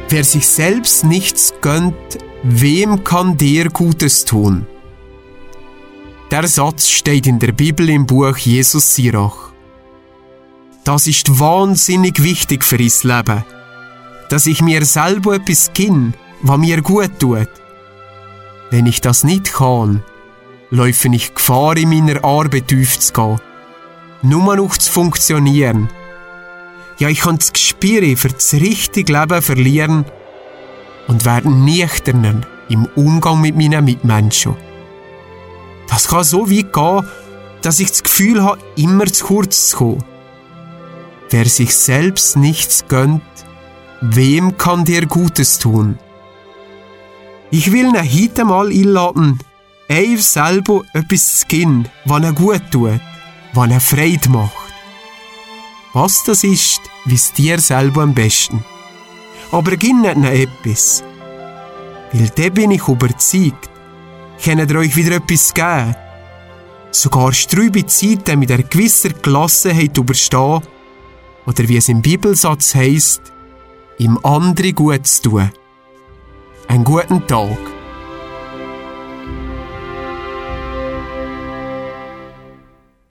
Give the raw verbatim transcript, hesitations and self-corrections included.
Wer sich selbst nichts gönnt, wem kann der Gutes tun? Der Satz steht in der Bibel im Buch Jesus Sirach. Das ist wahnsinnig wichtig für das Leben, dass ich mir selber etwas gönne, was mir gut tut. Wenn ich das nicht kann, läufe ich Gefahr, in meiner Arbeit aufzugehen, nur noch zu funktionieren. Ja, ich kann das Gespür für das richtige Leben verlieren und werde nüchterner im Umgang mit meinen Mitmenschen. Das kann so weit gehen, dass ich das Gefühl habe, immer zu kurz zu kommen. Wer sich selbst nichts gönnt, wem kann der Gutes tun? Ich will ihn heute mal einladen, ihm selber etwas zu geben, was er gut tut, was er Freude macht. Was das ist, wisst ihr selber am besten. Aber gib nicht noch etwas. Weil dann bin ich überzeugt, könnt ihr euch wieder etwas geben. Sogar strübe Zeiten mit einer gewissen Gelassenheit überstehen oder wie es im Bibelsatz heisst, im anderen gut zu tun. Einen guten Tag.